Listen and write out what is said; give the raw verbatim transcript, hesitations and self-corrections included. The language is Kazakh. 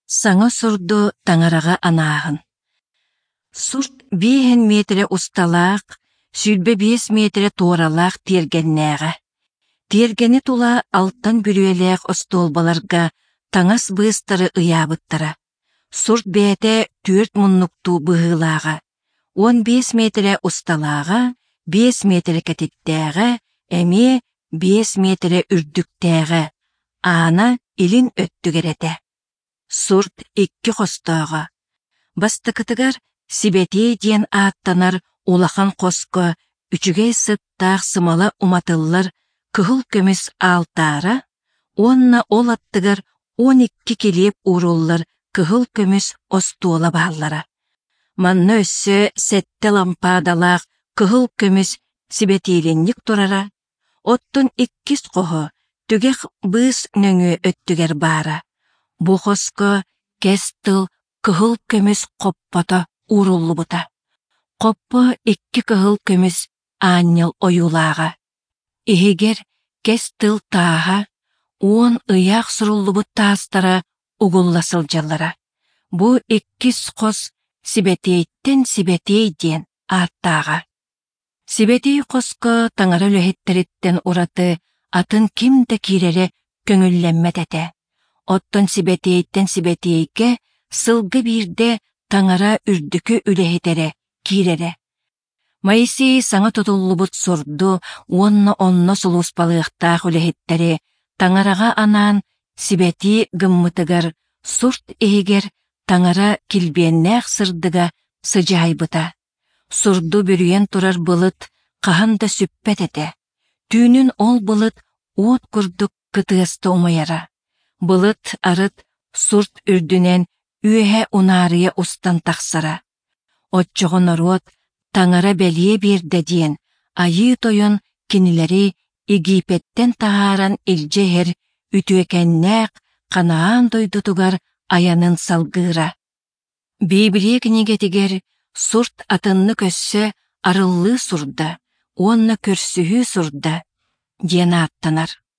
Саңа сурду таңараға анағын. Сурт биһен метре усталаақ, сүлбе биес метре туоралаақ тергеннәға. Тергені тула алттан бүрүеләқ остолбаларга таңас быстары ыябыттара. Сурт бәте төрт мұннукту бұғылаға. он бес метре усталаға, бес метре кәтеттәға, әме бес метре үрдіктәға. Ана илин өттүгерете. Сурт икки қостаға. Бастықытыгар сибетей ден аттанар улахан қосқа үчүгей сыттақ сымала уматыллар кыхыл көміс алтара, онна ол аттыгар он икки келеп уруллар кыхыл көміс остуола бағаллара. Манны өссө сетте лампадалақ кыхыл көміс сибетейленник турара, оттун иккис қоғы түгек быз нөңі өттүгер бара. Бу қосқа кес тыл кыхыл көміс қоппата уруллу бута. Қоппа икки кыхыл көміс аннел оюлаға. Ихигер кес тыл тааға, он ыяқ суруллу бут таастара угулласыл жаллара. Бу иккис қос сибетейттен сибетейден аттаға. Сибетей қосқа таңара өлөһеттериттен ураты атын кимде кирере көңүллеммет эте. Оттон сибетейттен сибетейге сылгы бирде таңара үрдүкü үлэһитере кирере. Майси саңа тотуллубут сурду, онно онно сулуспалыахтаах үлэһиттери таңараға анан сибети гыммытыгар сурт эһигер таңара килбиэннээх сырдыга сыжайбыта. Сурду бүрүен турар былыт хаһан да сүппет эте. Түүнүн ол былыт уот курдук кытыаста умаяра. Былыт арыт сурт үрдүнен үөһэ унаарыя устан тахсара. Отчоҕон оруот таңара бэлие биэрдэ диэн айыы тойон кинилери игипеттен тахааран илдьэһэр үтүөкэннээк ханаан дойдутугар аянын салгыыра. Библия книгетигер сурт атынны көссө арыллыы сурда, уонна көрсүһүү сурда диэн ааттанар.